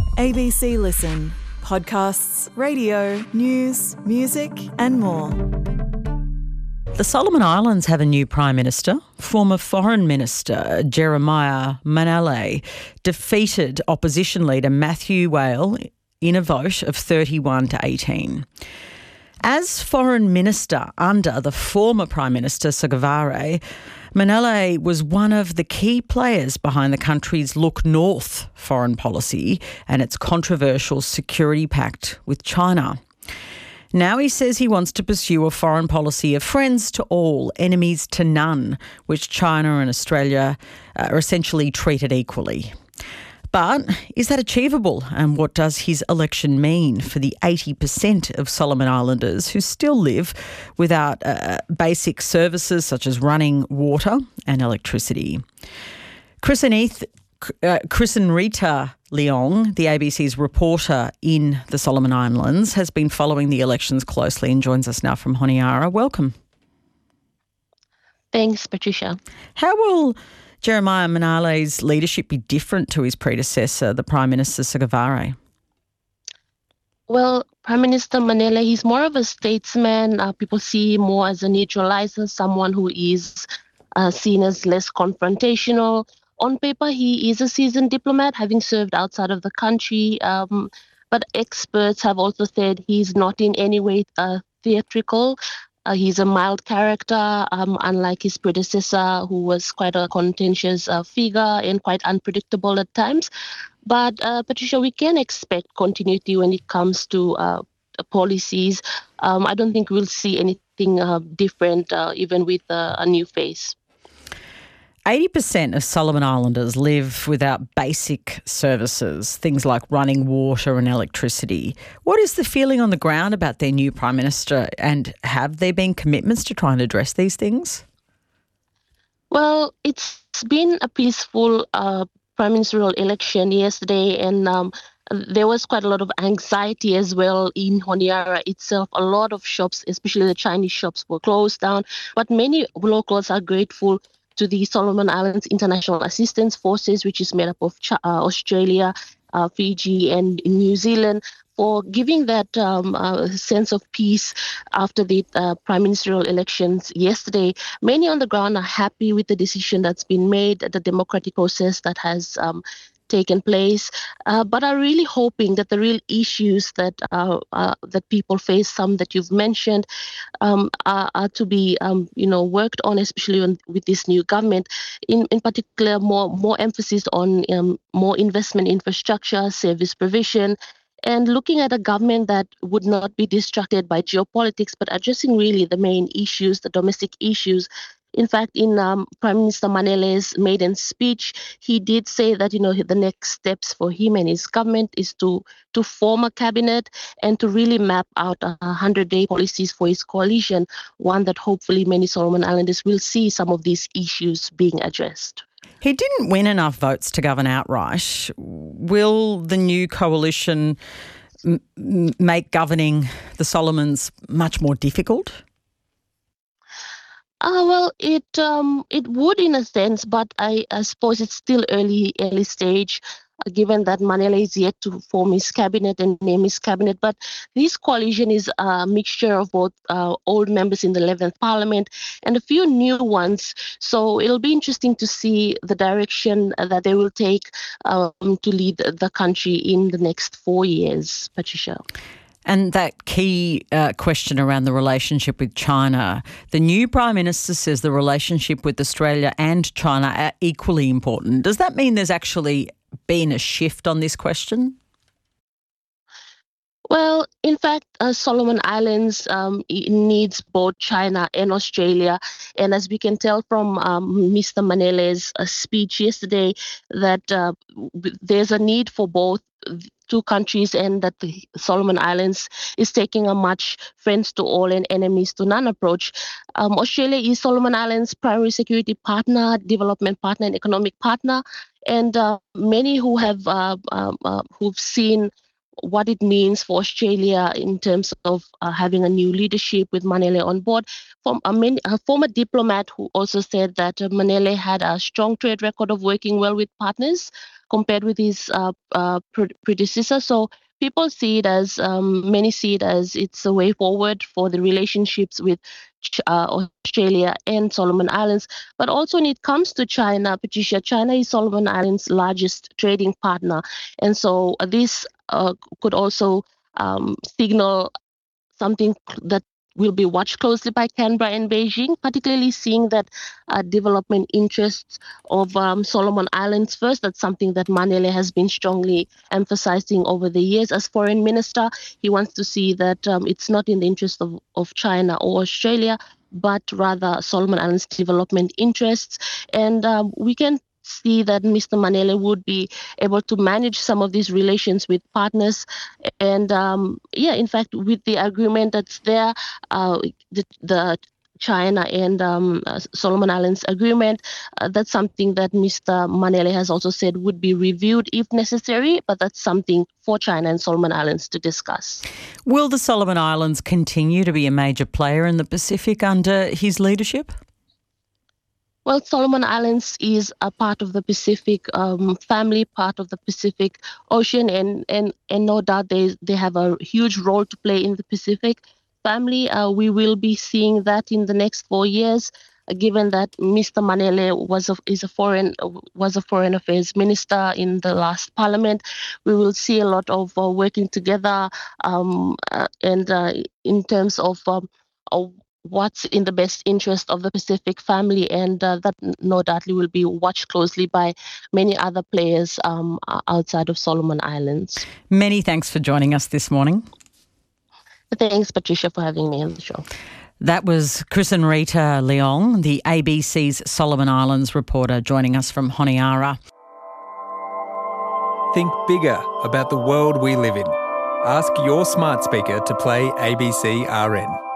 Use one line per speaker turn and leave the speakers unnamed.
ABC Listen. Podcasts, radio, news, music and more.
The Solomon Islands have a new Prime Minister. Former Foreign Minister Jeremiah Manele defeated opposition leader Matthew Wale in a vote of 31 to 18. As Foreign Minister under the former Prime Minister Sogavare, Manele was one of the key players behind the country's Look North foreign policy and its controversial security pact with China. Now he says he wants to pursue a foreign policy of friends to all, enemies to none, which China and Australia are essentially treated equally. But is that achievable, and what does his election mean for the 80% of Solomon Islanders who still live without basic services such as running water and electricity? Chris and Rita Leong, the ABC's reporter in the Solomon Islands, has been following the elections closely and joins us now from Honiara. Welcome.
Thanks, Patricia.
How will Jeremiah Manele's leadership be different to his predecessor, the Prime Minister Sogavare?
Well, Prime Minister Manele, he's more of a statesman. People see him more as a neutralizer, someone who is seen as less confrontational. On paper, he is a seasoned diplomat, having served outside of the country. But experts have also said he's not in any way theatrical. He's a mild character, unlike his predecessor, who was quite a contentious figure and quite unpredictable at times. But, Patricia, we can expect continuity when it comes to policies. I don't think we'll see anything different, even with a new face.
80% of Solomon Islanders live without basic services, things like running water and electricity. What is the feeling on the ground about their new Prime Minister, and have there been commitments to try and address these things?
Well, it's been a peaceful prime ministerial election yesterday, and there was quite a lot of anxiety as well in Honiara itself. A lot of shops, especially the Chinese shops, were closed down, but many locals are grateful to the Solomon Islands International Assistance Forces, which is made up of Australia, Fiji and New Zealand, for giving that sense of peace after the prime ministerial elections yesterday. Many on the ground are happy with the decision that's been made, the democratic process that has taken place, but are really hoping that the real issues that that people face, some that you've mentioned, are to be worked on, especially with this new government. In particular, more emphasis on more investment in infrastructure, service provision, and looking at a government that would not be distracted by geopolitics, but addressing really the main issues, the domestic issues. In fact, in Prime Minister Manele's maiden speech, he did say that, the next steps for him and his government is to form a cabinet and to really map out 100-day policies for his coalition, one that hopefully many Solomon Islanders will see some of these issues being addressed.
He didn't win enough votes to govern outright. Will the new coalition make governing the Solomons much more difficult?
Well, it would in a sense, but I suppose it's still early stage, given that Manele is yet to form his cabinet and name his cabinet. But this coalition is a mixture of both old members in the 11th Parliament and a few new ones. So it'll be interesting to see the direction that they will take to lead the country in the next 4 years, Patricia.
And that key question around the relationship with China, the new Prime Minister says the relationship with Australia and China are equally important. Does that mean there's actually been a shift on this question?
Well, in fact, Solomon Islands needs both China and Australia. And as we can tell from Mr. Manele's speech yesterday, that there's a need for both two countries, and that the Solomon Islands is taking a much friends to all and enemies to none approach. Australia is Solomon Islands' primary security partner, development partner, and economic partner. And many who have who've seen what it means for Australia in terms of having a new leadership with Manele on board. A former diplomat who also said that Manele had a strong trade record of working well with partners compared with his predecessor. So people see it as, many see it as it's a way forward for the relationships with Australia and Solomon Islands. But also when it comes to China, Patricia, China is Solomon Islands' largest trading partner. And so this could also signal something that will be watched closely by Canberra and Beijing, particularly seeing that development interests of Solomon Islands first. That's something that Manele has been strongly emphasizing over the years. As foreign minister, he wants to see that it's not in the interest of China or Australia, but rather Solomon Islands development interests. And we can see that Mr. Manele would be able to manage some of these relations with partners. And in fact, with the agreement that's there, the China and Solomon Islands agreement, that's something that Mr. Manele has also said would be reviewed if necessary, but that's something for China and Solomon Islands to discuss.
Will the Solomon Islands continue to be a major player in the Pacific under his leadership?
Well, Solomon Islands is a part of the Pacific family, part of the Pacific Ocean, and no doubt they have a huge role to play in the Pacific family. We will be seeing that in the next 4 years, given that Mr. Manele was a foreign affairs minister in the last parliament. We will see a lot of working together, and in terms of what's in the best interest of the Pacific family, and that no doubtly will be watched closely by many other players outside of Solomon Islands.
Many thanks for joining us this morning.
Thanks, Patricia, for having me on the show.
That was Krishnarita Leong, the ABC's Solomon Islands reporter, joining us from Honiara.
Think bigger about the world we live in. Ask your smart speaker to play ABC RN.